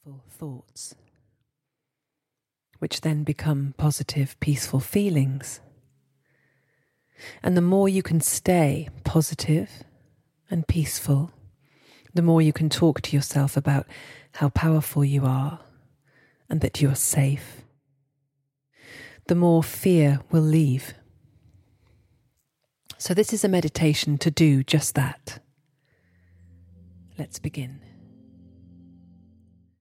peaceful thoughts, which then become positive, peaceful feelings. And the more you can stay positive and peaceful, the more you can talk to yourself about how powerful you are and that you are safe, the more fear will leave. So this is a meditation to do just that. Let's begin.